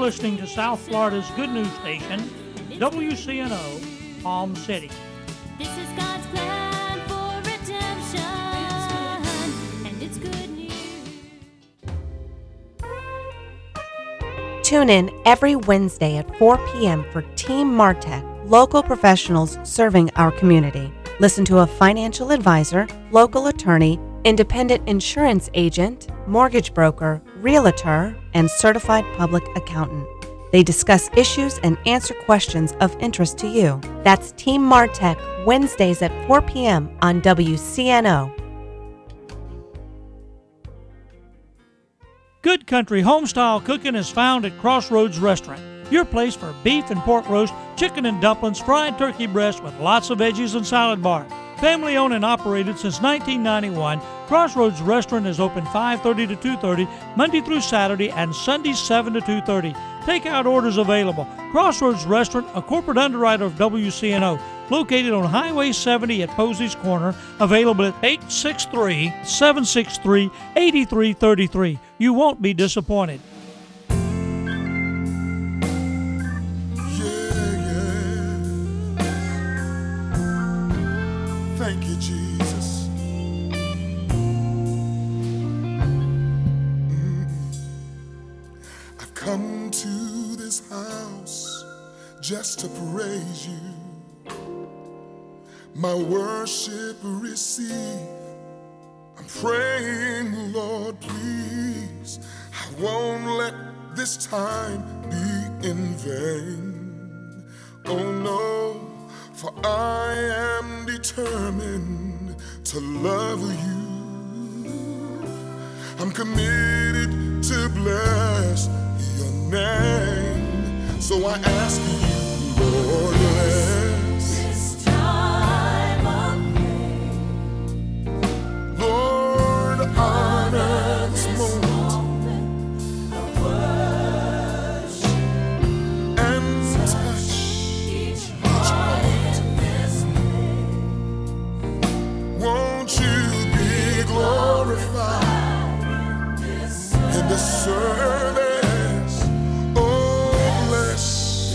listening to South Florida's good news station, WCNO, Palm City. This is God's plan for redemption, and it's good news. Tune in every Wednesday at 4 p.m. for Team Martech, local professionals serving our community. Listen to a financial advisor, local attorney, independent insurance agent, mortgage broker, realtor, and certified public accountant. They discuss issues and answer questions of interest to you. That's Team Martech, Wednesdays at 4 p.m. on WCNO. Good Country Homestyle Cooking is found at Crossroads Restaurant, your place for beef and pork roast, chicken and dumplings, fried turkey breast with lots of veggies and salad bar. Family owned and operated since 1991, Crossroads Restaurant is open 5:30 to 2:30, Monday through Saturday, and Sundays 7 to 2:30. Takeout orders available. Crossroads Restaurant, a corporate underwriter of WCNO, located on Highway 70 at Posey's Corner, available at 863-763-8333. You won't be disappointed. Thank you, Jesus. I've come to this house just to praise you. My worship receive. I'm praying, Lord, please. I won't let this time be in vain. Oh no. For I am determined to love you. I'm committed to bless your name. So I ask you, Lord, bless this time of pain. Lord, honor this moment of worship and touch each heart. Won't you be glorified in this service? Oh, bless,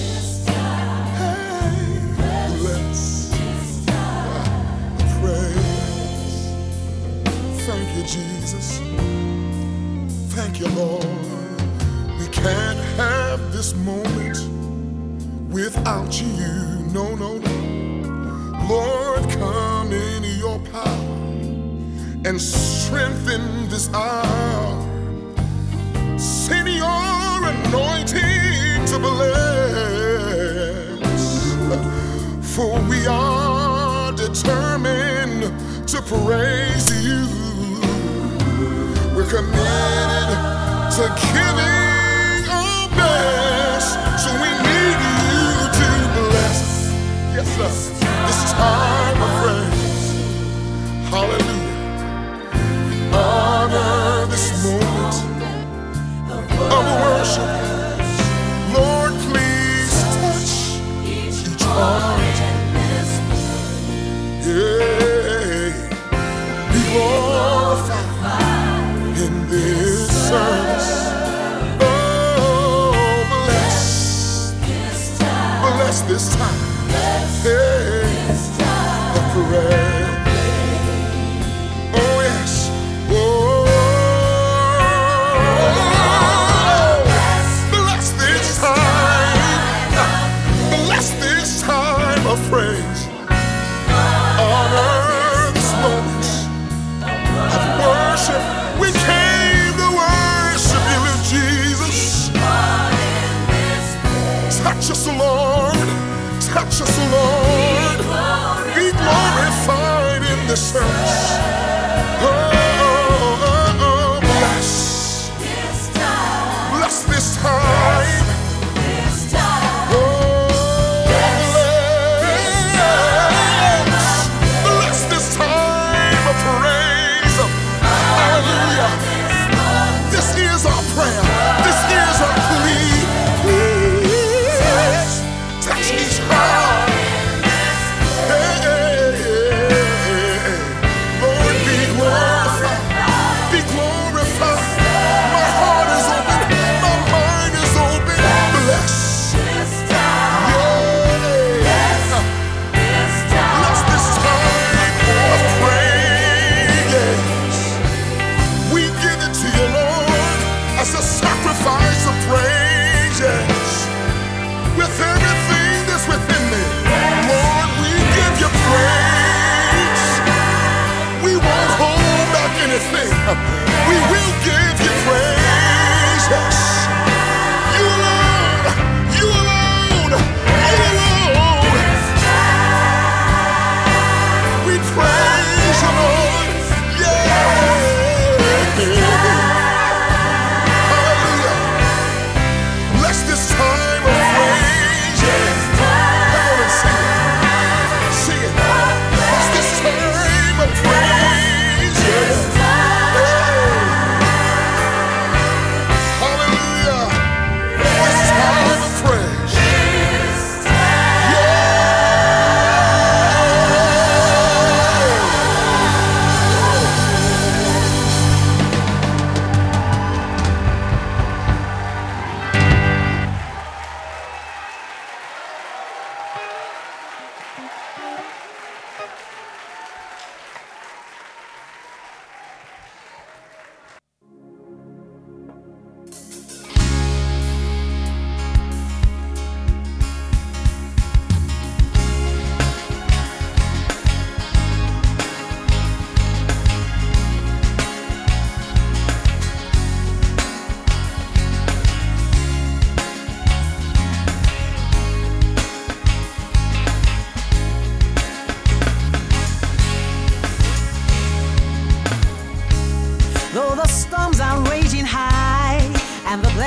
hey, bless the praise. Thank you, Jesus. Thank you, Lord. We can't have this moment without you. No, no, no. Lord, come in your power and strengthen this hour. Send your anointing to bless. For we are determined to praise you. We're committed to giving our best. So we need you to bless. Yes, sir. This time of praise, hallelujah. Honor this moment of worship. Lord, please touch each heart. Yeah, be glorified in this service. Oh, bless this time. Hey, the prayer. Oh yes. Oh, bless this time. Bless this time of praise. Honor this moment of worship. We came to worship you, Jesus. Touch us, Lord. Touch us, Lord. Be glorified in this service. Oh, bless. Bless this time. Oh, bless this time of praise. Hallelujah. This is our prayer. This is our plea. Please touch each heart. Hey, Lord, be glorified.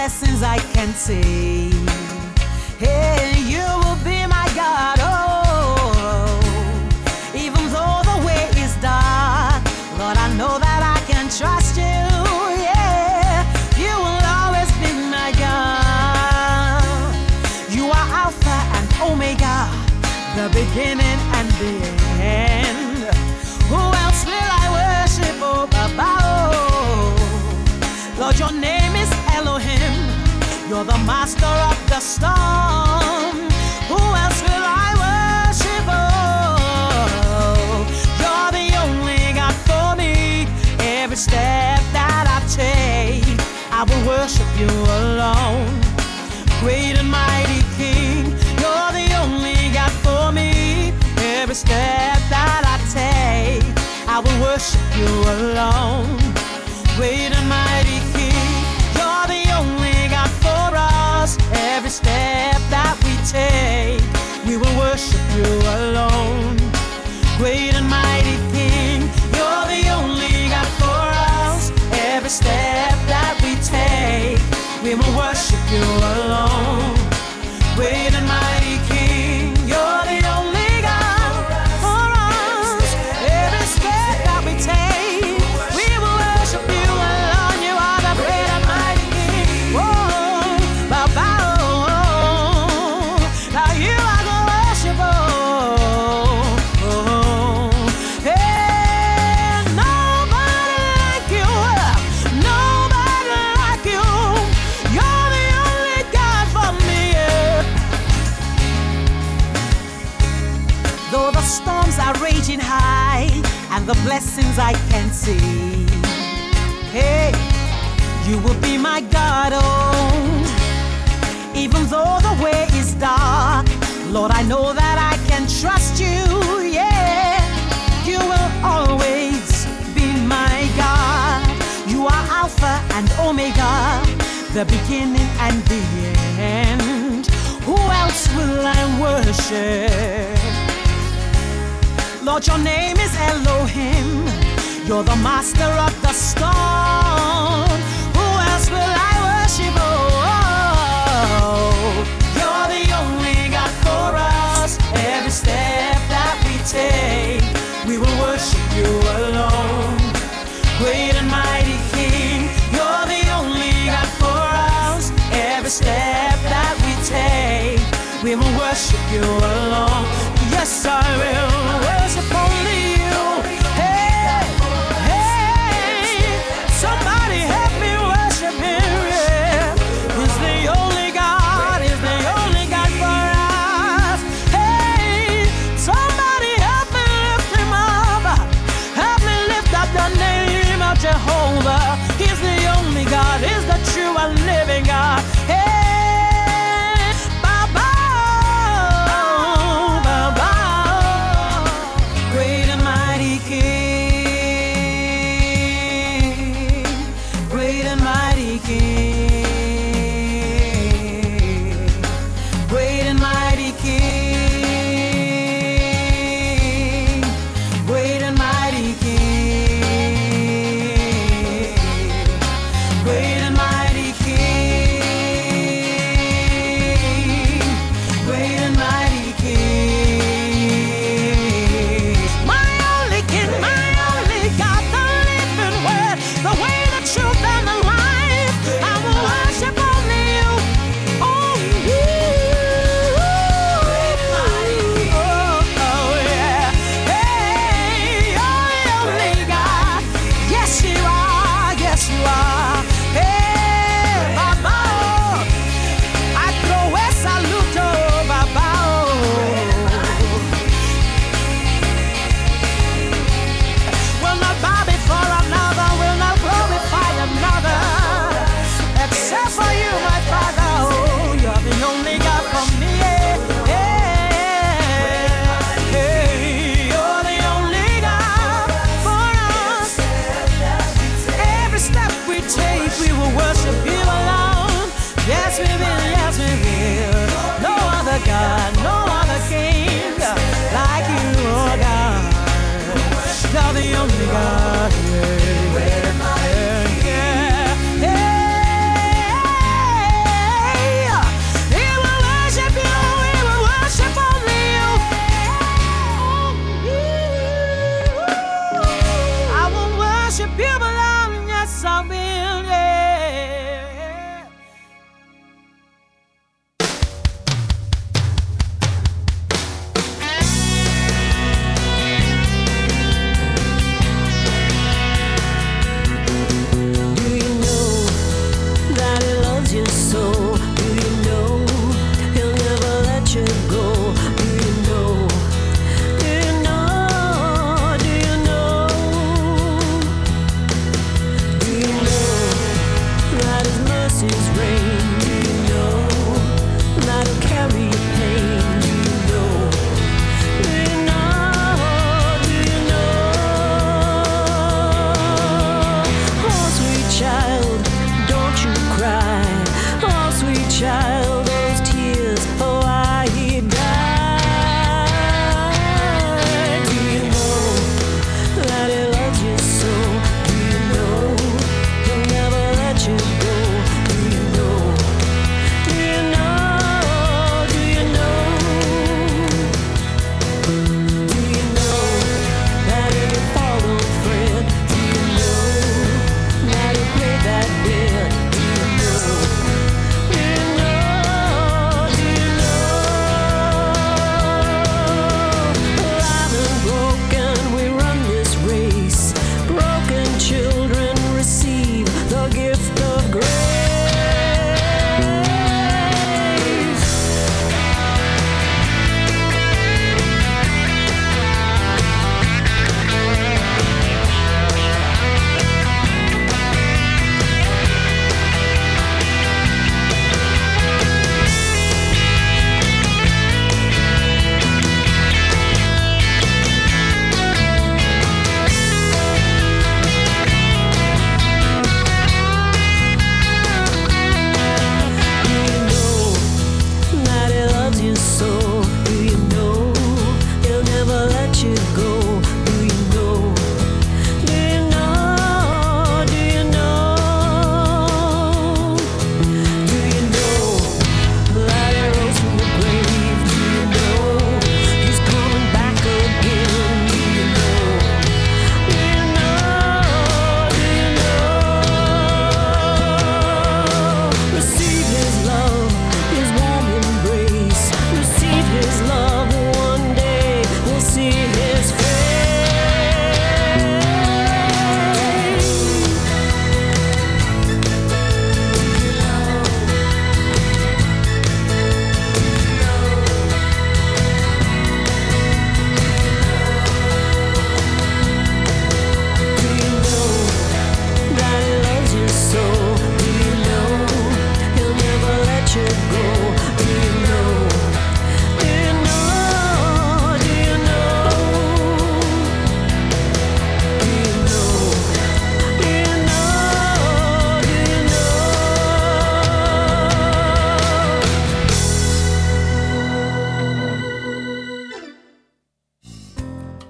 blessings I can see. Hey, you will be my God, oh. Even though the way is dark, Lord, I know that I can trust you, yeah. You will always be my God. You are Alpha and Omega, the beginning and the end. Who else will I worship, oh, Baba, oh. Lord, your name is Elohim. You're the master of the storm. Who else will I worship? Oh, you're the only God for me. Every step that I take, I will worship you alone. Great and mighty King, you're the only God for me. Every step that I take, I will worship you alone. Great and mighty King, you're the only God for us. Every step that we take, we will worship you alone. Great and mighty King, you're the only God for us. Every step that we take, we will worship you alone. Great and mighty King, you're the only God for us. Every step that we take, we will worship you alone. You are the great and mighty King. Oh, Baba, oh, now you are the worship. Hey, nobody like you, nobody like you. You're the only God for me. Though the storms are raging high and the blessings I can see, hey, you will be my God, oh. Even though the way is dark, Lord, I know that I can trust you, yeah. You will always be my God. You are Alpha and Omega, the beginning and the end. Who else will I worship? Lord, your name is Elohim. You're the master of the storm. Who else will I worship? Oh, you're the only God for us. Every step that we take, we will worship you alone. Great and mighty King, you're the only God for us. Every step that we take, we will worship you alone. Yes, I will worship only you. Hey, hey, somebody help me worship him, yeah.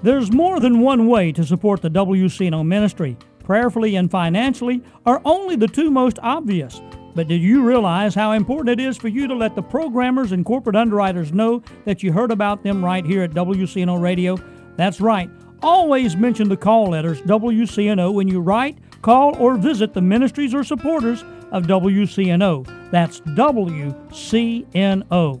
There's more than one way to support the WCNO ministry. Prayerfully and financially are only the two most obvious. But do you realize how important it is for you to let the programmers and corporate underwriters know that you heard about them right here at WCNO Radio? That's right. Always mention the call letters WCNO when you write, call, or visit the ministries or supporters of WCNO. That's WCNO.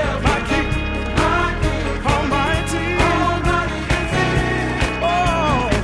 Oh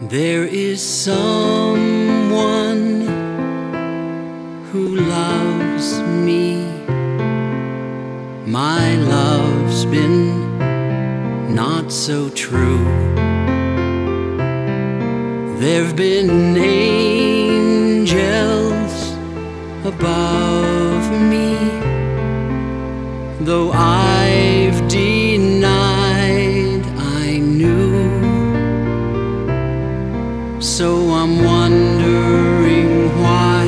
There is someone who loves me. My love's been not so true. There've been angels above me, though I've denied I knew. So I'm wondering why,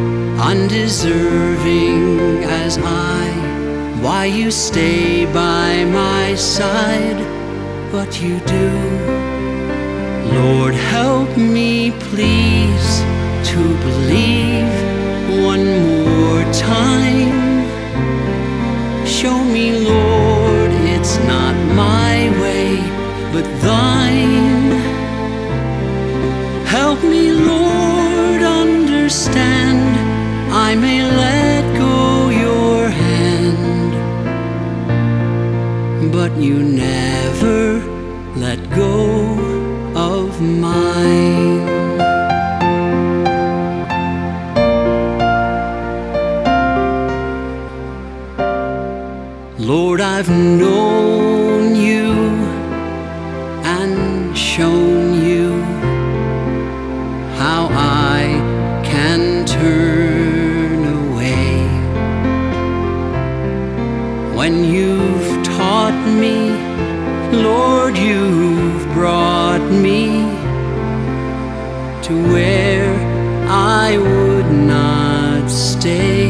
undeserving as why you stay by my side, but you do. Lord, help me please to believe one more time. Show me, Lord, it's not my way, but thine. Help me, Lord, understand I may let go your hand, but you never let go of mine. Lord, I've known you and shown you how I can turn away. When you've taught me, Lord, you've brought me to where I would not stay.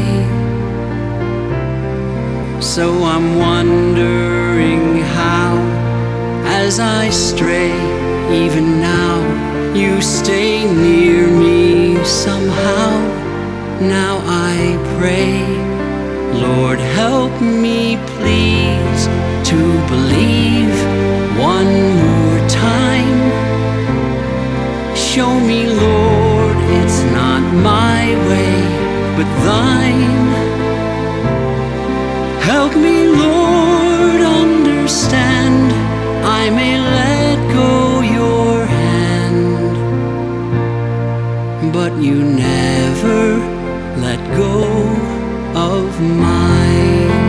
So I'm wondering how, as I stray, even now, you stay near me somehow. Now I pray, Lord, help me please to believe one more time. Show me, Lord, it's not my way, but thine. Help me, Lord, understand I may let go your hand, but you never let go of mine.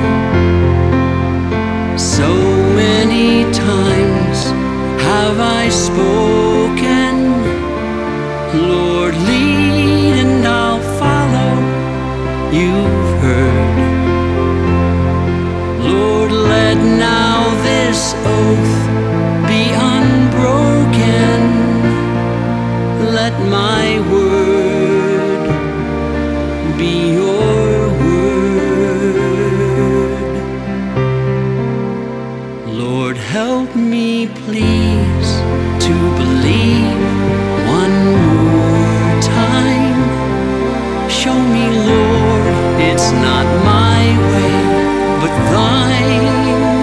So many times have I spoken, Lord, lead and I'll follow. You've heard. Lord, let now this oath be unbroken. Let my word be your word. Lord, help me please to believe one more time. Show me, Lord, it's not my way, but thine.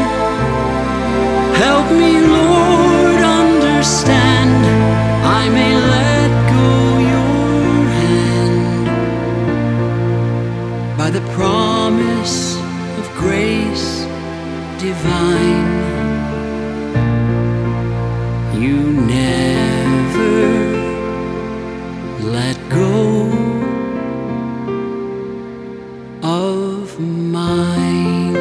Help me, Lord, understand I may let go your hand. By the promise of grace divine, you never let go of mine.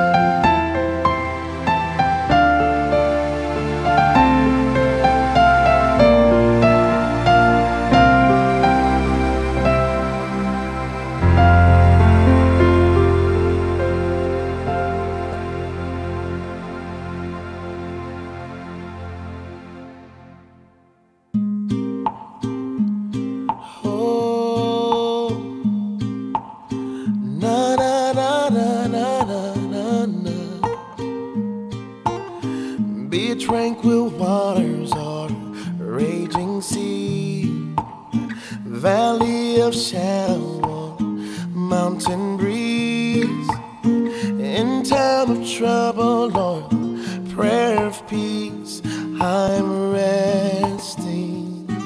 Oh, na na na na na na na na. Be tranquil waters or raging sea, valley of shadow, mountain breeze. In time of trouble or prayer of peace, I'm resting.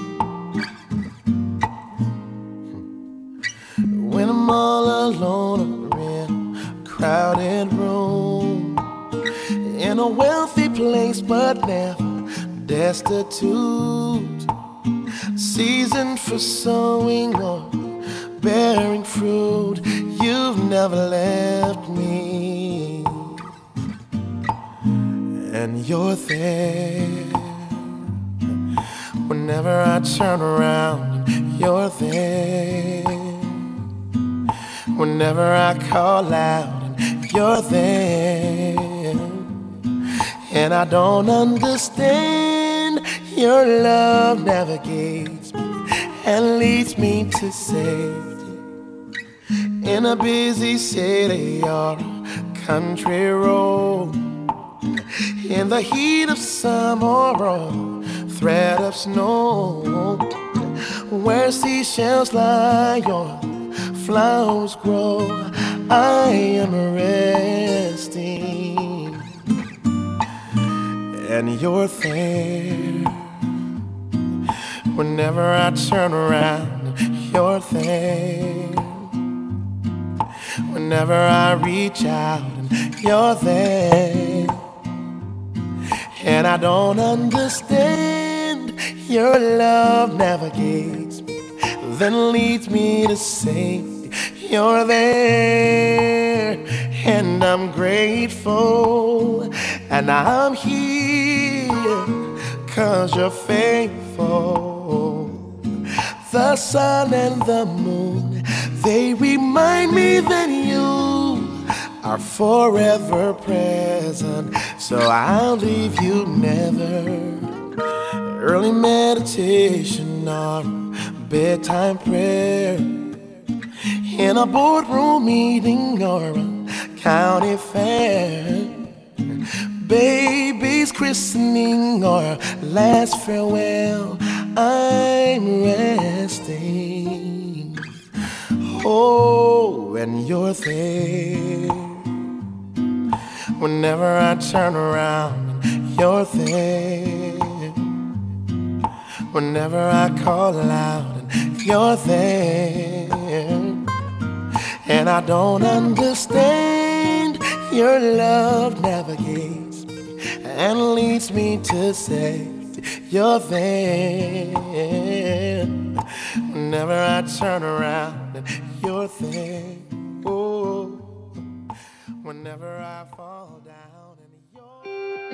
When I'm all alone or in a crowded room, in a wealthy place but never destitute, season for sowing or bearing fruit. You've never left me, and you're there. Whenever I turn around, you're there. Whenever I call out, you're there. And I don't understand, your love navigates me and leads me to safety. In a busy city or country road, in the heat of summer or threat of snow, where seashells lie or flowers grow, I am resting, and you're there. Whenever I turn around, you're there. Whenever I reach out, you're there. And I don't understand, your love navigates me, then leads me to safety. You're there, and I'm grateful, and I'm here, 'cause you're faithful. The sun and the moon, they remind me that you are forever present, so I'll leave you never. Early meditation or bedtime prayer, in a boardroom meeting or a county fair, baby's christening or last farewell, I'm resting. Oh, and you're there. Whenever I turn around, you're there. Whenever I call out, you're there. And I don't understand, your love navigates me and leads me to safety. You're there. Whenever I turn around, you're there. Oh, whenever I fall down, and you're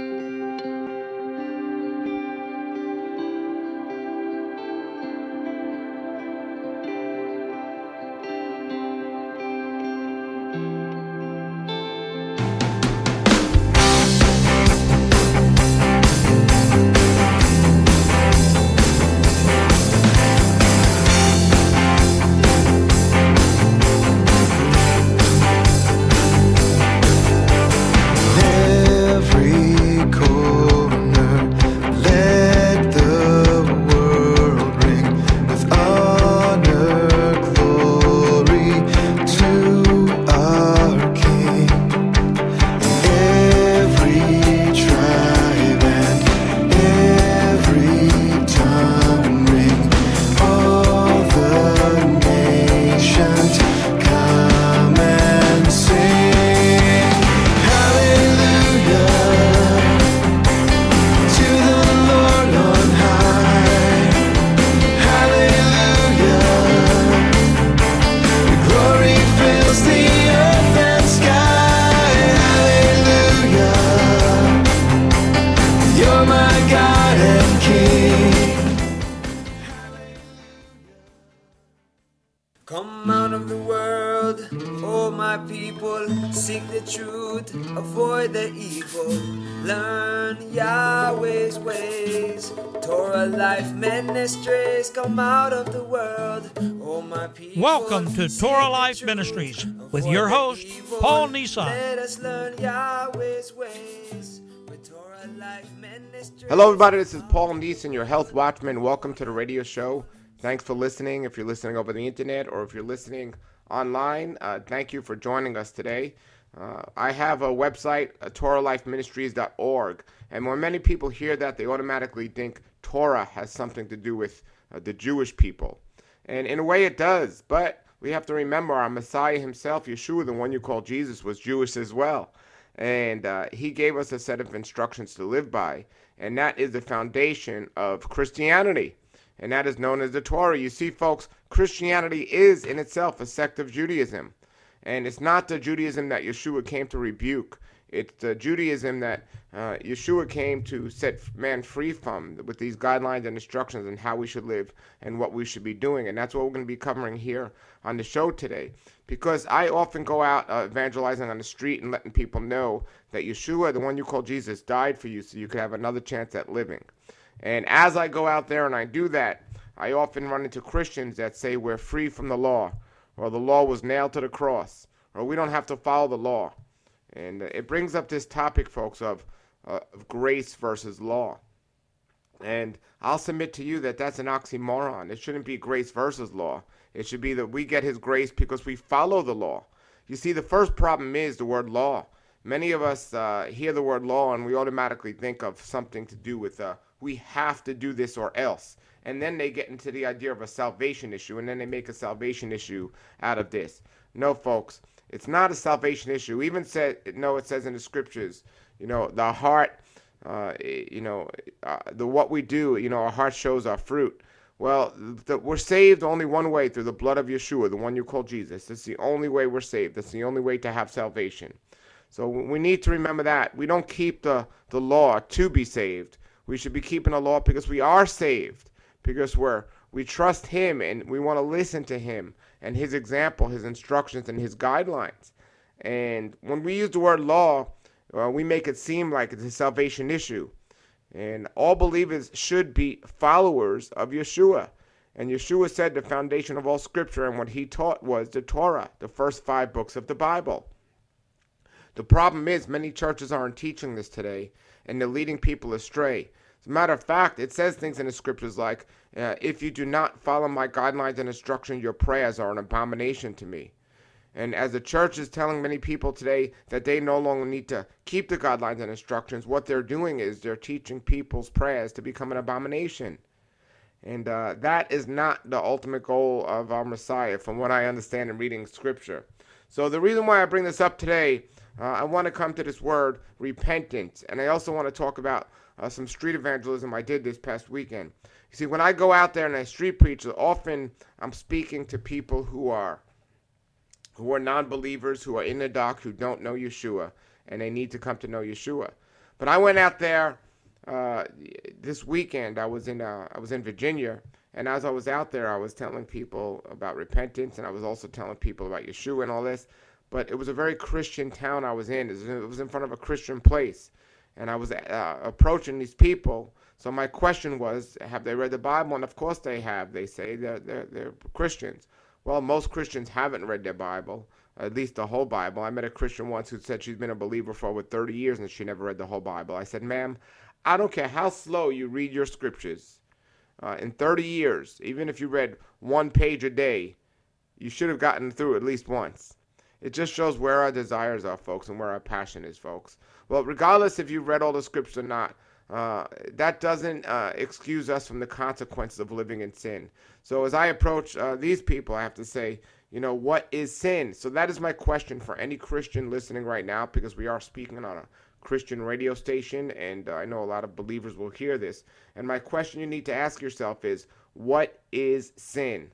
Come out of the world, oh my people, seek the truth, avoid the evil, learn Yahweh's ways. Torah Life Ministries, come out of the world, oh my people. Welcome to Torah Life Ministries with your host, Paul Nissan. Let us learn Yahweh's ways with Torah Life Ministries. Hello, everybody. This is Paul Neeson, your health watchman. Welcome to the radio show. Thanks for listening. If you're listening over the internet or if you're listening online, thank you for joining us today. I have a website, TorahLifeMinistries.org, and when many people hear that, they automatically think Torah has something to do with the Jewish people. And in a way it does, but we have to remember our Messiah himself, Yeshua, the one you call Jesus, was Jewish as well. And he gave us a set of instructions to live by, and that is the foundation of Christianity. and that is known as the Torah. You see, folks, Christianity is in itself a sect of Judaism. And it's not the Judaism that Yeshua came to rebuke. It's the Judaism that Yeshua came to set man free from, with these guidelines and instructions on how we should live and what we should be doing. And that's what we're going to be covering here on the show today. Because I often go out evangelizing on the street and letting people know that Yeshua, the one you call Jesus, died for you so you could have another chance at living. And as I go out there and I do that, I often run into Christians that say we're free from the law, or the law was nailed to the cross, or we don't have to follow the law. And it brings up this topic, folks, of grace versus law. And I'll submit to you that that's an oxymoron. It shouldn't be grace versus law. It should be that we get his grace because we follow the law. You see, the first problem is the word law. Many of us hear the word law and we automatically think of something to do with we have to do this or else. And then they get into the idea of a salvation issue, and then they make a salvation issue out of this. No, folks, it's not a salvation issue. Even it says in the scriptures, the heart, what we do, our heart shows our fruit. Well, we're saved only one way, through the blood of Yeshua, the one you call Jesus. That's the only way we're saved. That's the only way to have salvation. So we need to remember that. We don't keep the law to be saved. We should be keeping the law because we are saved, because we trust him and we want to listen to him and his example, his instructions, and his guidelines. And when we use the word law, we make it seem like it's a salvation issue. And all believers should be followers of Yeshua. And Yeshua said the foundation of all scripture and what he taught was the Torah, the first 5 books of the Bible. The problem is many churches aren't teaching this today, and they're leading people astray. As a matter of fact, it says things in the scriptures like, if you do not follow my guidelines and instructions, your prayers are an abomination to me. And as the church is telling many people today that they no longer need to keep the guidelines and instructions, what they're doing is they're teaching people's prayers to become an abomination. And that is not the ultimate goal of our Messiah, from what I understand in reading scripture. So the reason why I bring this up today, I want to come to this word, repentance. And I also want to talk about some street evangelism I did this past weekend. You see, when I go out there and I street preach, often I'm speaking to people who are non-believers, who are in the dark, who don't know Yeshua, and they need to come to know Yeshua. But I went out there this weekend. I was in Virginia, and as I was out there, I was telling people about repentance, and I was also telling people about Yeshua and all this. But it was a very Christian town I was in. It was in front of a Christian place. And I was approaching these people. So my question was, have they read the Bible? And of course they have. They say they're Christians. Well, most Christians haven't read their Bible, at least the whole Bible. I met a Christian once who said she's been a believer for over 30 years and she never read the whole Bible. I said, ma'am, I don't care how slow you read your scriptures. In 30 years, even if you read 1 page a day, you should have gotten through at least once. It just shows where our desires are, folks, and where our passion is, folks. Well, regardless if you've read all the scriptures or not, that doesn't excuse us from the consequences of living in sin. So as I approach these people, I have to say, what is sin? So that is my question for any Christian listening right now, because we are speaking on a Christian radio station, and I know a lot of believers will hear this. And my question you need to ask yourself is, what is sin?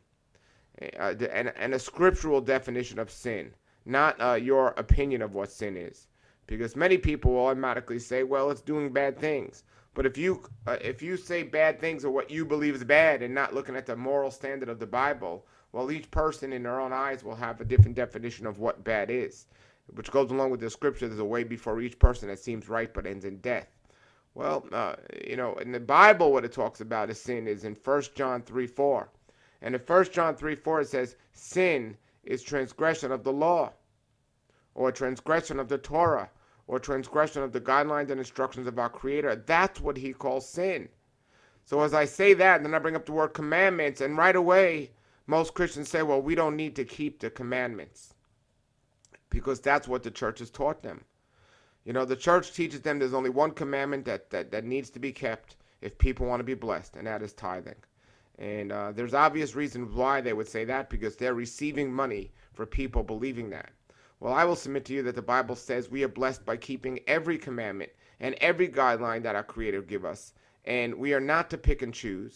And a scriptural definition of sin, not your opinion of what sin is. Because many people will automatically say, well, it's doing bad things. But if you say bad things are what you believe is bad and not looking at the moral standard of the Bible, well, each person in their own eyes will have a different definition of what bad is, which goes along with the scripture. There's a way before each person that seems right but ends in death. Well, in the Bible, what it talks about as sin is in 1 John 3:4. And in 1 John 3:4, it says, sin is transgression of the law, or transgression of the Torah, or transgression of the guidelines and instructions of our Creator. That's what he calls sin. So as I say that, then I bring up the word commandments, and right away, most Christians say, well, we don't need to keep the commandments, because that's what the church has taught them. The church teaches them there's only one commandment that needs to be kept if people want to be blessed, and that is tithing. And there's obvious reasons why they would say that, because they're receiving money for people believing that. Well, I will submit to you that the Bible says we are blessed by keeping every commandment and every guideline that our Creator give us. And we are not to pick and choose.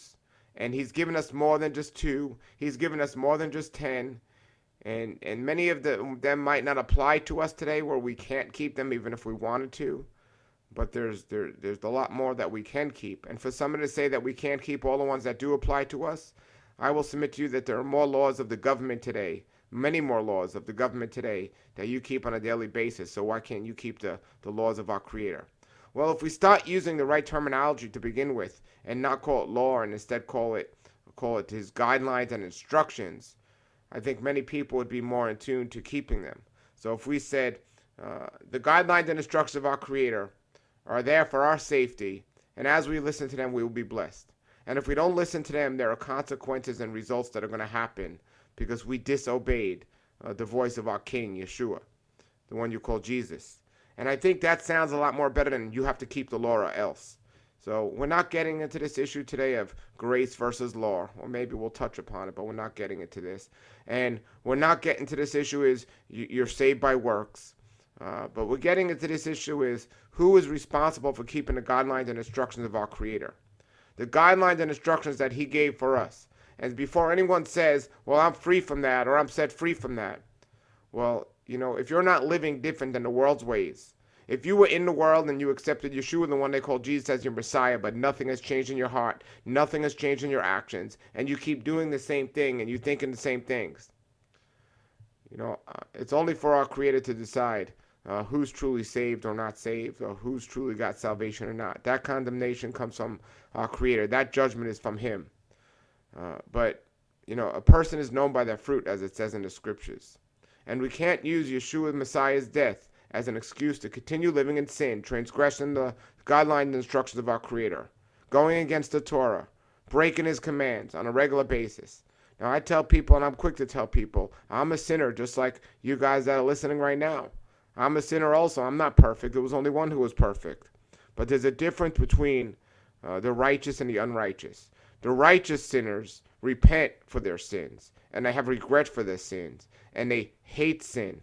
And he's given us more than just 2. He's given us more than just 10. And many of them might not apply to us today, where we can't keep them even if we wanted to. But there's a lot more that we can keep. And for somebody to say that we can't keep all the ones that do apply to us, I will submit to you that there are more laws of the government today, many more laws of the government today, that you keep on a daily basis. So why can't you keep the laws of our Creator? Well, if we start using the right terminology to begin with, and not call it law, and instead call it his guidelines and instructions, I think many people would be more in tune to keeping them. So if we said, the guidelines and instructions of our Creator are there for our safety, and as we listen to them, we will be blessed. And if we don't listen to them, there are consequences and results that are going to happen because we disobeyed the voice of our King, Yeshua, the one you call Jesus. And I think that sounds a lot more better than you have to keep the law or else. So we're not getting into this issue today of grace versus law, or maybe we'll touch upon it, but we're not getting into this. And we're not getting to this issue is you're saved by works. But we're getting into this issue is who is responsible for keeping the guidelines and instructions of our Creator. The guidelines and instructions that he gave for us. And before anyone says, well, I'm free from that, or I'm set free from that. Well, if you're not living different than the world's ways, if you were in the world and you accepted Yeshua, the one they call Jesus, as your Messiah, but nothing has changed in your heart, nothing has changed in your actions, and you keep doing the same thing and you thinking the same things, it's only for our Creator to decide who's truly saved or not saved, or who's truly got salvation or not. That condemnation comes from our Creator. That judgment is from Him. But a person is known by their fruit, as it says in the Scriptures. And we can't use Yeshua Messiah's death as an excuse to continue living in sin, transgressing the guidelines and instructions of our Creator, going against the Torah, breaking His commands on a regular basis. Now, I tell people, and I'm quick to tell people, I'm a sinner just like you guys that are listening right now. I'm a sinner also. I'm not perfect. There was only one who was perfect. But there's a difference between the righteous and the unrighteous. The righteous sinners repent for their sins, and they have regret for their sins, and they hate sin.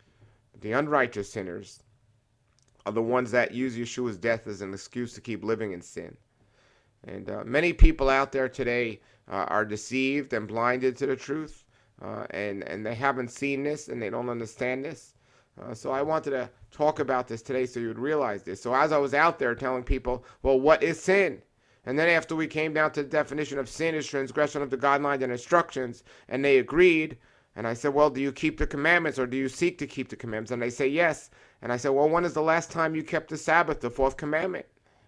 The unrighteous sinners are the ones that use Yeshua's death as an excuse to keep living in sin. And many people out there today are deceived and blinded to the truth, and they haven't seen this, and they don't understand this. So I wanted to talk about this today so you would realize this. So as I was out there telling people, well, what is sin? And then after we came down to the definition of sin is transgression of the guidelines and instructions, and they agreed. And I said, well, do you keep the commandments, or do you seek to keep the commandments? And they say yes. And I said, well, when is the last time you kept the Sabbath, the fourth commandment?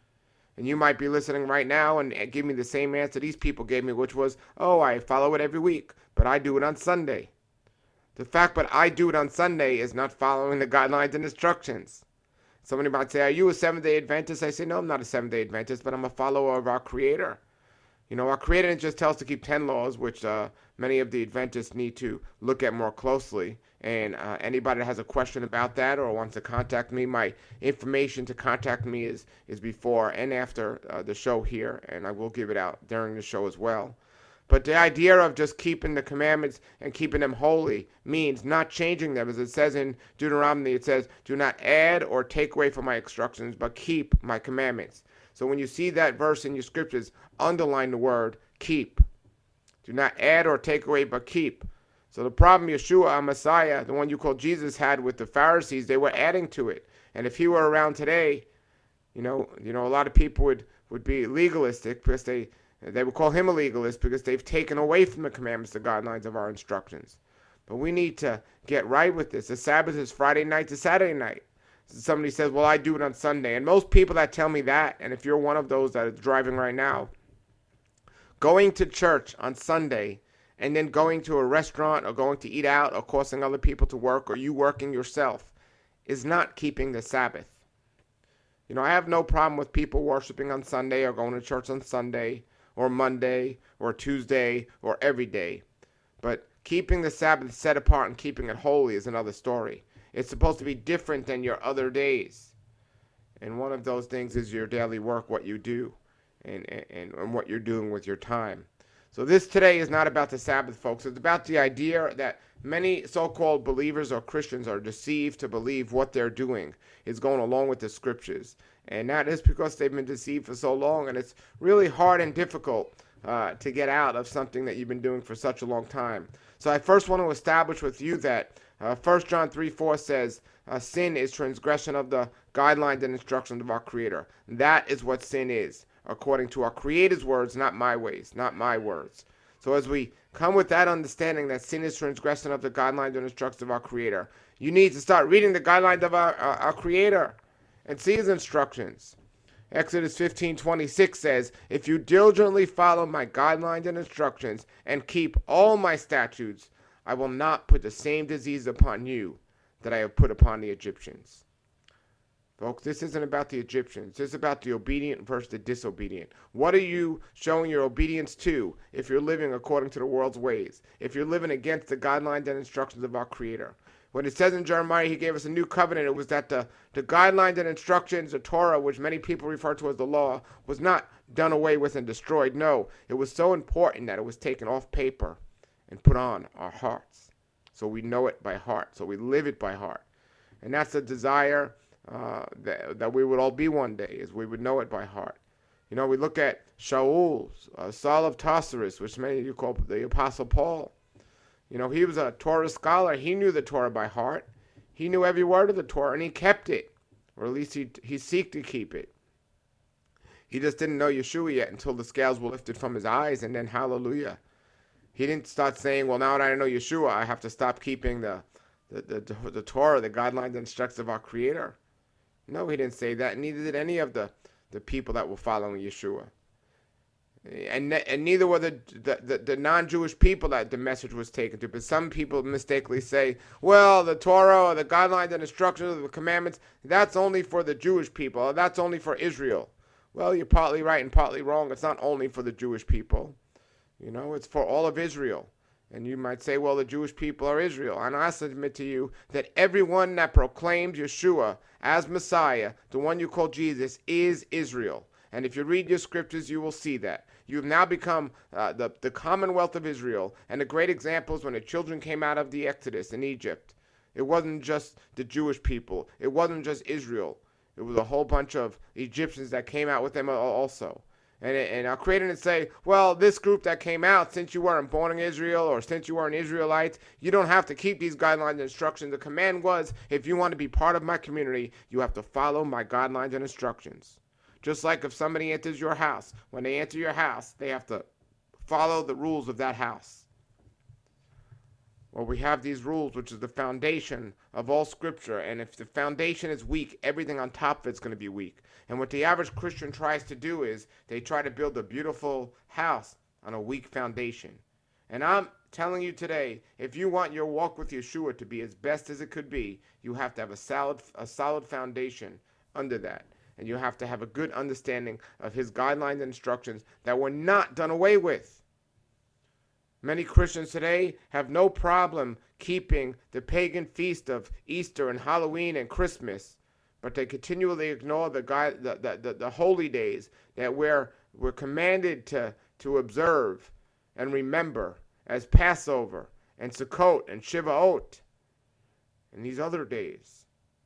And you might be listening right now and give me the same answer these people gave me, which was, oh, I follow it every week, but I do it on Sunday. The fact that I do it on Sunday is not following the guidelines and instructions. Somebody might say, are you a Seventh-day Adventist? I say, no, I'm not a Seventh-day Adventist, but I'm a follower of our Creator. Our Creator didn't just tell us to keep 10 laws, which many of the Adventists need to look at more closely. And anybody that has a question about that or wants to contact me, my information to contact me is before and after the show here, and I will give it out during the show as well. But the idea of just keeping the commandments and keeping them holy means not changing them. As it says in Deuteronomy, it says, do not add or take away from my instructions, but keep my commandments. So when you see that verse in your scriptures, underline the word keep. Do not add or take away, but keep. So the problem Yeshua, our Messiah, the one you call Jesus, had with the Pharisees, they were adding to it. And if he were around today, a lot of people would be legalistic because they would call him a legalist because they've taken away from the commandments, the guidelines of our instructions. But we need to get right with this. The Sabbath is Friday night to Saturday night. Somebody says, well, I do it on Sunday. And most people that tell me that, and if you're one of those that is driving right now, going to church on Sunday and then going to a restaurant or going to eat out or causing other people to work or you working yourself is not keeping the Sabbath. I have no problem with people worshiping on Sunday or going to church on Sunday or Monday or Tuesday or every day. But keeping the Sabbath set apart and keeping it holy is another story. It's supposed to be different than your other days. And one of those things is your daily work, what you do, and what you're doing with your time. So this today is not about the Sabbath, folks. It's about the idea that many so-called believers or Christians are deceived to believe what they're doing is going along with the scriptures. And that is because they've been deceived for so long. And it's really hard and difficult to get out of something that you've been doing for such a long time. So I first want to establish with you that 1 John 3:4 says, sin is transgression of the guidelines and instructions of our Creator. That is what sin is, according to our Creator's words, not my ways, not my words. So as we come with that understanding that sin is transgression of the guidelines and instructions of our Creator, you need to start reading the guidelines of our Creator and see His instructions. Exodus 15:26 says, if you diligently follow my guidelines and instructions and keep all my statutes, I will not put the same disease upon you that I have put upon the Egyptians. Folks, this isn't about the Egyptians. This is about the obedient versus the disobedient. What are you showing your obedience to if you're living according to the world's ways? If you're living against the guidelines and instructions of our Creator? When it says in Jeremiah, He gave us a new covenant, it was that the guidelines and instructions, the Torah, which many people refer to as the law, was not done away with and destroyed. No, it was so important that it was taken off paper and put on our hearts. So we know it by heart. So we live it by heart. And that's the desire that we would all be one day, is we would know it by heart. You know, we look at Shaul, Saul of Tarsus, which many of you call the Apostle Paul. You know, he was a Torah scholar. He knew the Torah by heart. He knew every word of the Torah, and he kept it. Or at least he seeked to keep it. He just didn't know Yeshua yet until the scales were lifted from his eyes, and then hallelujah. He didn't start saying, well, now that I know Yeshua, I have to stop keeping the Torah, the guidelines and instructions of our Creator. No, he didn't say that. Neither did any of the people that were following Yeshua. And neither were the non-Jewish people that the message was taken to. But some people mistakenly say, well, the Torah or the guidelines and instructions of the commandments, that's only for the Jewish people. Or that's only for Israel. Well, you're partly right and partly wrong. It's not only for the Jewish people. You know, it's for all of Israel. And you might say, well, the Jewish people are Israel. And I submit to you that everyone that proclaimed Yeshua as Messiah, the one you call Jesus, is Israel. And if you read your scriptures, you will see that. You have now become the commonwealth of Israel. And a great example is when the children came out of the Exodus in Egypt. It wasn't just the Jewish people. It wasn't just Israel. It was a whole bunch of Egyptians that came out with them also. And our Creator didn't say, well, this group that came out, since you weren't born in Israel or since you weren't Israelites, you don't have to keep these guidelines and instructions. The command was, if you want to be part of my community, you have to follow my guidelines and instructions. Just like if somebody enters your house, when they enter your house, they have to follow the rules of that house. Well, we have these rules, which is the foundation of all Scripture. And if the foundation is weak, everything on top of it's going to be weak. And what the average Christian tries to do is they try to build a beautiful house on a weak foundation. And I'm telling you today, if you want your walk with Yeshua to be as best as it could be, you have to have a solid foundation under that. And you have to have a good understanding of His guidelines and instructions that were not done away with. Many Christians today have no problem keeping the pagan feast of Easter and Halloween and Christmas, but they continually ignore the holy days that we're commanded to observe and remember as Passover and Sukkot and Shivaot and these other days.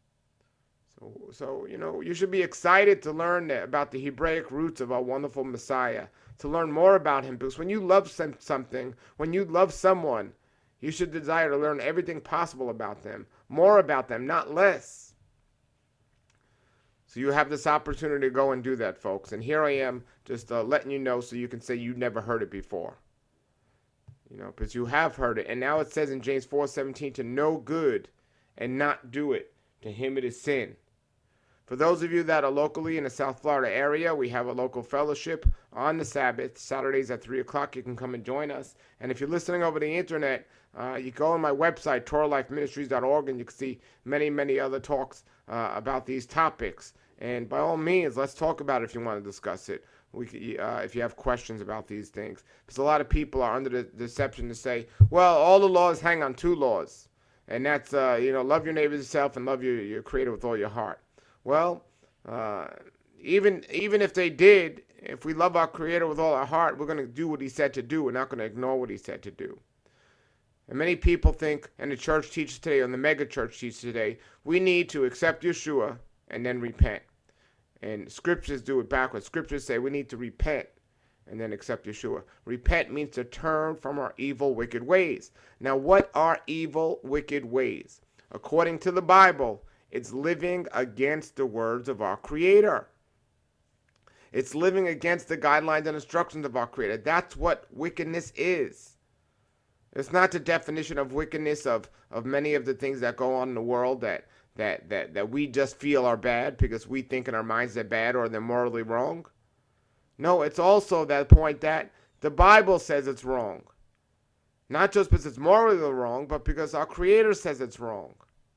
So, you know, you should be excited to learn about the Hebraic roots of our wonderful Messiah, to learn more about Him. Because when you love something, when you love someone, you should desire to learn everything possible about them, more about them, not less. So you have this opportunity to go and do that, folks. And here I am just letting you know so you can say you never heard it before. You know, because you have heard it. And now it says in James 4:17 to know good and not do it. To him it is sin. For those of you that are locally in the South Florida area, we have a local fellowship on the Sabbath, Saturdays at 3 o'clock. You can come and join us. And if you're listening over the internet, you go on my website, TorahLifeMinistries.org, and you can see many, many other talks about these topics. And by all means, let's talk about it if you want to discuss it. If you have questions about these things. Because a lot of people are under the deception to say, well, all the laws hang on two laws. And that's, love your neighbor as yourself and love your Creator with all your heart. Well, even if they did, if we love our Creator with all our heart, we're going to do what He said to do. We're not going to ignore what He said to do. And many people think, and the church teaches today, and the mega church teaches today, we need to accept Yeshua and then repent. And scriptures do it backwards. Scriptures say we need to repent and then accept Yeshua. Repent means to turn from our evil, wicked ways. Now, what are evil, wicked ways? According to the Bible, it's living against the words of our Creator. It's living against the guidelines and instructions of our Creator. That's what wickedness is. It's not the definition of wickedness of many of the things that go on in the world that we just feel are bad because we think in our minds they're bad or they're morally wrong. No, it's also that point that the Bible says it's wrong. Not just because it's morally wrong, but because our Creator says it's wrong.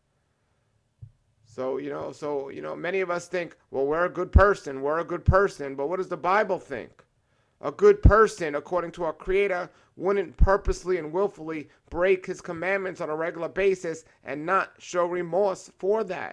So, many of us think, well, we're a good person, but what does the Bible think? A good person, according to our Creator, wouldn't purposely and willfully break His commandments on a regular basis and not show remorse for that.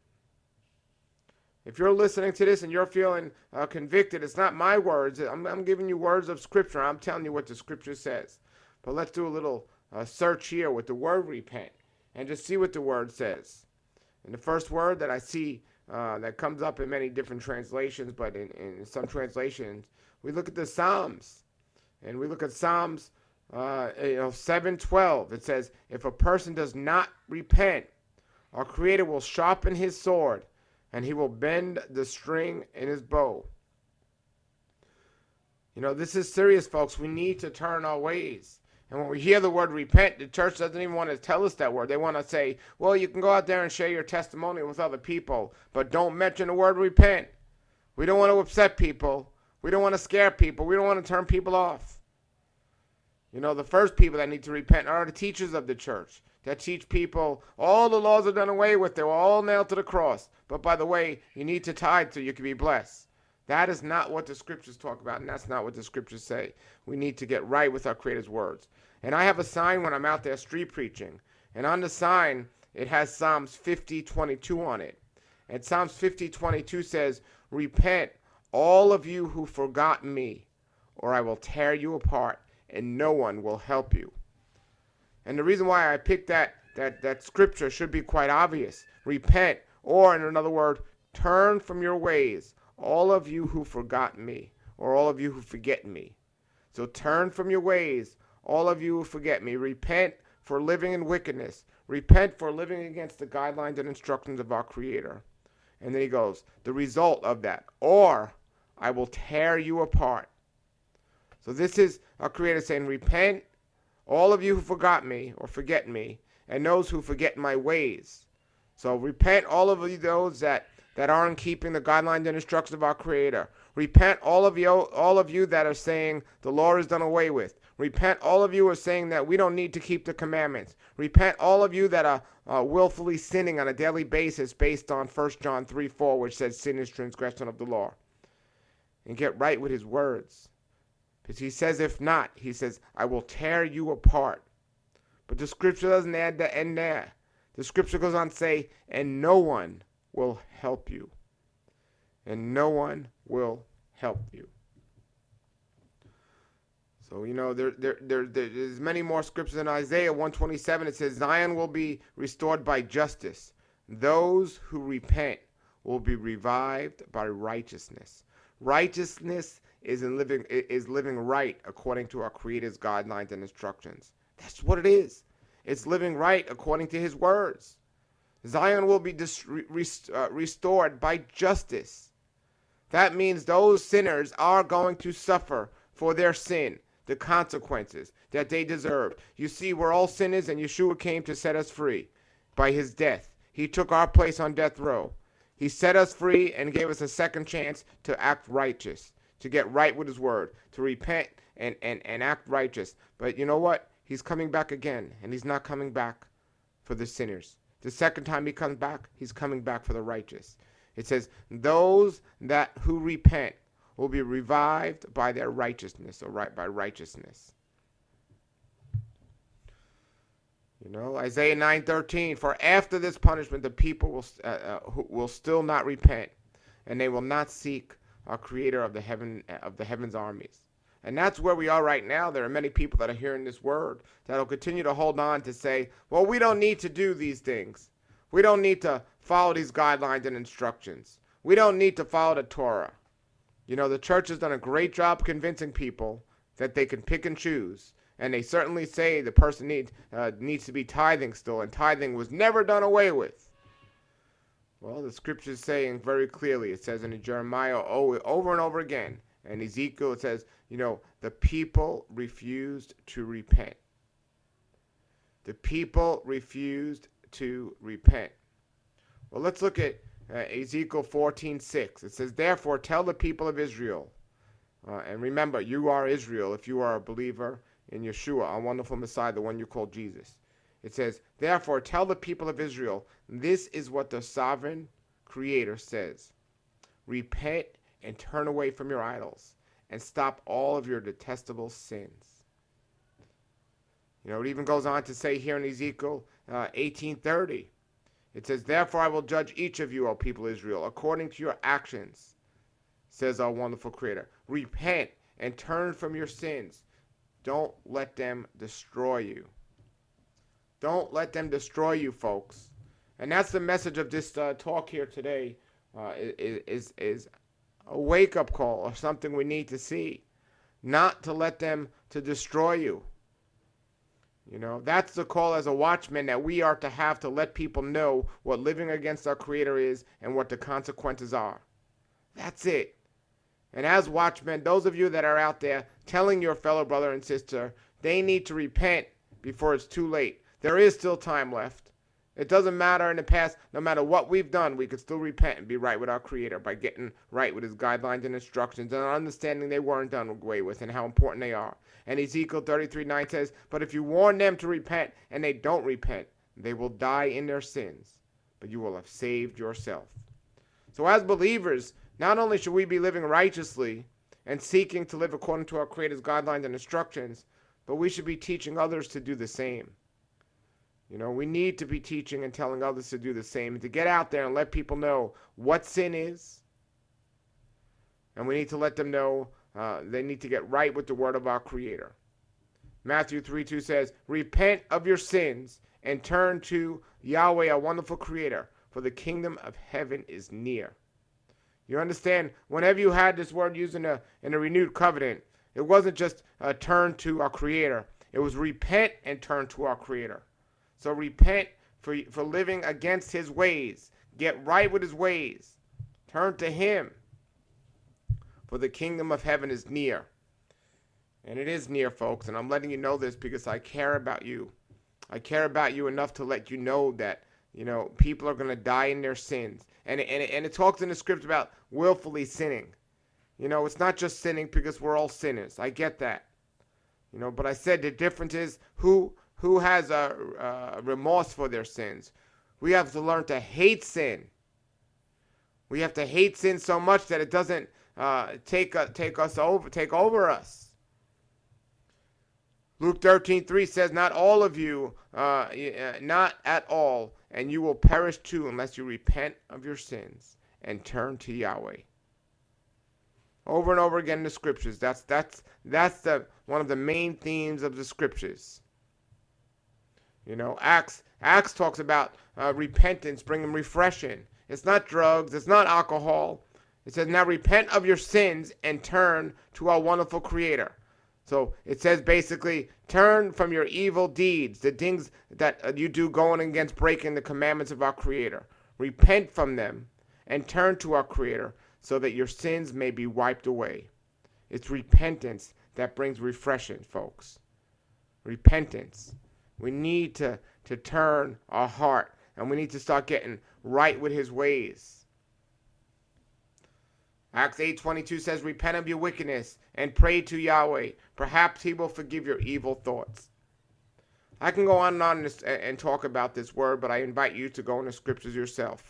If you're listening to this and you're feeling convicted, it's not my words. I'm giving you words of Scripture. I'm telling you what the Scripture says. But let's do a little search here with the word repent and just see what the word says. And the first word that I see that comes up in many different translations, but in some translations, we look at the Psalms. And we look at Psalms 7:12. It says, if a person does not repent, our Creator will sharpen His sword, and He will bend the string in His bow. This is serious, folks. We need to turn our ways. And when we hear the word repent, the church doesn't even want to tell us that word. They want to say, well, you can go out there and share your testimony with other people, but don't mention the word repent. We don't want to upset people. We don't want to scare people. We don't want to turn people off. The first people that need to repent are the teachers of the church that teach people all the laws are done away with. They were all nailed to the cross. But by the way, you need to tithe so you can be blessed. That is not what the Scriptures talk about, and that's not what the Scriptures say. We need to get right with our Creator's words. And I have a sign when I'm out there street preaching. And on the sign, it has Psalms 50:22 on it. And Psalms 50:22 says, repent, all of you who forgot me, or I will tear you apart, and no one will help you. And the reason why I picked that scripture should be quite obvious. Repent, or in another word, turn from your ways, all of you who forgot me, or all of you who forget me. So turn from your ways, all of you who forget me. Repent for living in wickedness. Repent for living against the guidelines and instructions of our Creator. And then he goes, the result of that, or I will tear you apart. So this is our Creator saying, repent, all of you who forgot me or forget me, and those who forget my ways. So repent, all of you, those that aren't keeping the guidelines and instructions of our Creator. Repent, all of you that are saying the law is done away with. Repent, all of you who are saying that we don't need to keep the commandments. Repent, all of you that are willfully sinning on a daily basis based on 1 John 3:4, which says sin is transgression of the law. And get right with His words. Because He says, if not, He says, I will tear you apart. But the Scripture doesn't add the end there. The Scripture goes on to say, and no one will help you. And no one will help you. So, there's many more scriptures in Isaiah 127. It says, Zion will be restored by justice. Those who repent will be revived by righteousness. Righteousness is living right according to our Creator's guidelines and instructions. That's what it is. It's living right according to His words. Zion will be restored by justice. That means those sinners are going to suffer for their sin, the consequences that they deserve. You see, we're all sinners, and Yeshua came to set us free by His death. He took our place on death row. He set us free and gave us a second chance to act righteous, to get right with His word, to repent and act righteous. But you know what? He's coming back again, and He's not coming back for the sinners. The second time He comes back, He's coming back for the righteous. It says, those who repent will be revived by their righteousness, or by righteousness. Isaiah 9:13, for after this punishment the people will still not repent, and they will not seek our Creator of the heaven's armies. And that's where we are right now. There are many people that are hearing this word that will continue to hold on to say, well, we don't need to do these things. We don't need to follow these guidelines and instructions. We don't need to follow the Torah. You know, the church has done a great job convincing people that they can pick and choose. And they certainly say the person needs to be tithing still, and tithing was never done away with. Well, the scripture's saying very clearly, it says in Jeremiah over and over again, and Ezekiel, it says, you know, the people refused to repent. The people refused to repent. Well, let's look at Ezekiel 14:6. It says, therefore, tell the people of Israel, and remember, you are Israel if you are a believer in Yeshua, our wonderful Messiah, the one you call Jesus. It says, therefore, tell the people of Israel, this is what the sovereign Creator says. Repent and turn away from your idols, and stop all of your detestable sins. You know, it even goes on to say here in Ezekiel 18:30, it says, therefore I will judge each of you, O people of Israel, according to your actions, says our wonderful Creator. Repent and turn from your sins. Don't let them destroy you. Don't let them destroy you, folks. And that's the message of this talk here today, is a wake-up call, or something we need to see. Not to let them to destroy you. You know, that's the call as a watchman that we are to have, to let people know what living against our Creator is and what the consequences are. That's it. And as watchmen, those of you that are out there telling your fellow brother and sister they need to repent before it's too late. There is still time left. It doesn't matter in the past, no matter what we've done, we could still repent and be right with our Creator by getting right with His guidelines and instructions and understanding they weren't done away with and how important they are. And Ezekiel 33:9 says, but if you warn them to repent and they don't repent, they will die in their sins, but you will have saved yourself. So as believers, not only should we be living righteously and seeking to live according to our Creator's guidelines and instructions, but we should be teaching others to do the same. You know, we need to be teaching and telling others to do the same, and to get out there and let people know what sin is. And we need to let them know they need to get right with the word of our Creator. Matthew 3:2 says, repent of your sins and turn to Yahweh, our wonderful Creator, for the kingdom of heaven is near. You understand, whenever you had this word used in a renewed covenant, it wasn't just turn to our Creator. It was repent and turn to our Creator. So repent for living against His ways. Get right with His ways. Turn to Him. For the kingdom of heaven is near. And it is near, folks. And I'm letting you know this because I care about you. I care about you enough to let you know that, you know, people are going to die in their sins. And it talks in the script about willfully sinning. You know, it's not just sinning because we're all sinners. I get that. You know, but I said the difference is who has a remorse for their sins. We have to learn to hate sin. We have to hate sin so much that it doesn't take over us. Luke 13:3 says, not all of you, not at all, and you will perish too unless you repent of your sins and turn to Yahweh. Over and over again in the scriptures. That's the one of the main themes of the scriptures. You know, Acts talks about repentance, bringing refreshing. It's not drugs. It's not alcohol. It says, now repent of your sins and turn to our wonderful Creator. So it says basically, turn from your evil deeds, the things that you do going against breaking the commandments of our Creator. Repent from them and turn to our Creator so that your sins may be wiped away. It's repentance that brings refreshing, folks. Repentance. We need to turn our heart, and we need to start getting right with His ways. Acts 8:22 says, repent of your wickedness and pray to Yahweh. Perhaps He will forgive your evil thoughts. I can go on and talk about this word, but I invite you to go in the scriptures yourself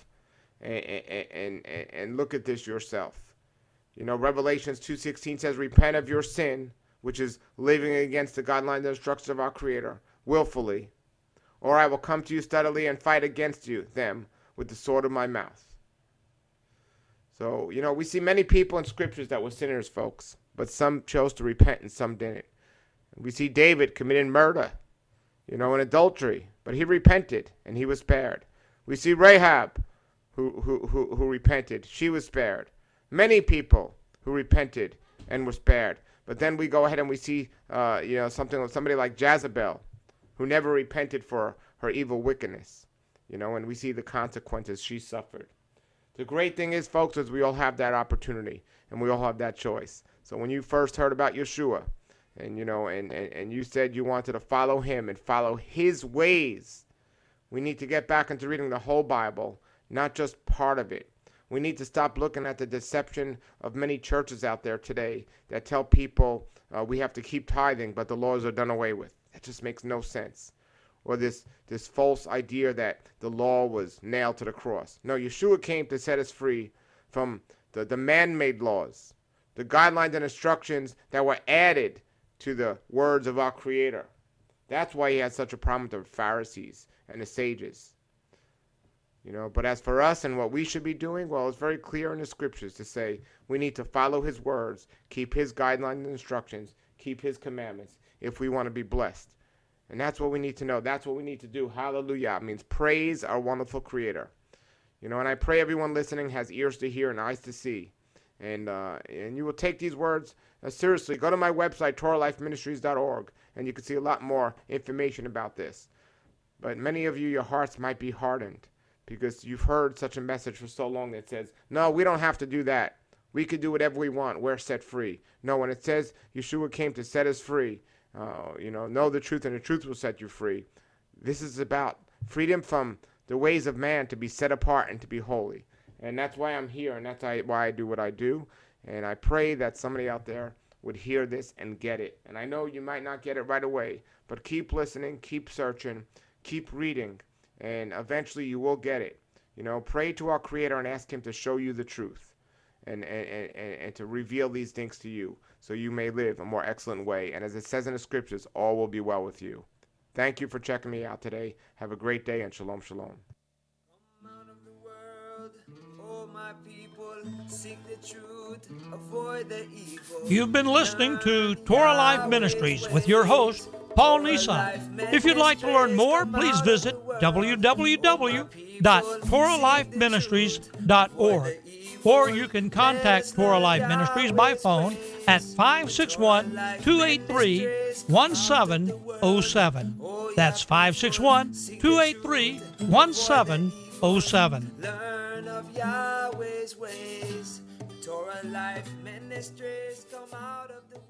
and look at this yourself. You know, Revelations 2:16 says, repent of your sin, which is living against the guidelines and instructions of our Creator, willfully, or I will come to you steadily and fight against them with the sword of my mouth. So, you know, we see many people in scriptures that were sinners, folks, but some chose to repent and some didn't. We see David committing murder, you know, and adultery, but he repented and he was spared. We see Rahab who repented. She was spared. Many people who repented and were spared. But then we go ahead and we see, somebody like Jezebel, who never repented for her evil wickedness, and we see the consequences she suffered. The great thing is, folks, is we all have that opportunity and we all have that choice. So when you first heard about Yeshua, and you said you wanted to follow him and follow his ways, we need to get back into reading the whole Bible, not just part of it. We need to stop looking at the deception of many churches out there today that tell people we have to keep tithing, but the laws are done away with. That just makes no sense. Or this false idea that the law was nailed to the cross. No, Yeshua came to set us free from the man-made laws, the guidelines and instructions that were added to the words of our Creator. That's why he had such a problem with the Pharisees and the sages. But as for us and what we should be doing, well, it's very clear in the scriptures to say we need to follow his words, keep his guidelines and instructions, keep his commandments if we want to be blessed. And that's what we need to know. That's what we need to do. Hallelujah. It means praise our wonderful Creator. And I pray everyone listening has ears to hear and eyes to see. And you will take these words seriously. Go to my website, TorahLifeMinistries.org, and you can see a lot more information about this. But many of you, your hearts might be hardened because you've heard such a message for so long that says, no, we don't have to do that. We could do whatever we want. We're set free. No, when it says Yeshua came to set us free, know the truth and the truth will set you free. This is about freedom from the ways of man to be set apart and to be holy. And that's why I'm here, and that's why I do what I do. And I pray that somebody out there would hear this and get it. And I know you might not get it right away, but keep listening, keep searching, keep reading, and eventually you will get it. Pray to our Creator and ask him to show you the truth and to reveal these things to you so you may live a more excellent way. And as it says in the scriptures, all will be well with you. Thank you for checking me out today. Have a great day, and shalom, shalom. Come out of the world, oh my people, seek the truth, avoid the evil. You've been listening to Torah Life Ministries with your host, Paul Nissan. If you'd like to learn more, please visit www.TorahLifeMinistries.org. Or you can contact Torah Life Ministries by phone at 561-283-1707. That's 561-283-1707. Learn of Yahweh's ways. Torah Life Ministries, come out of the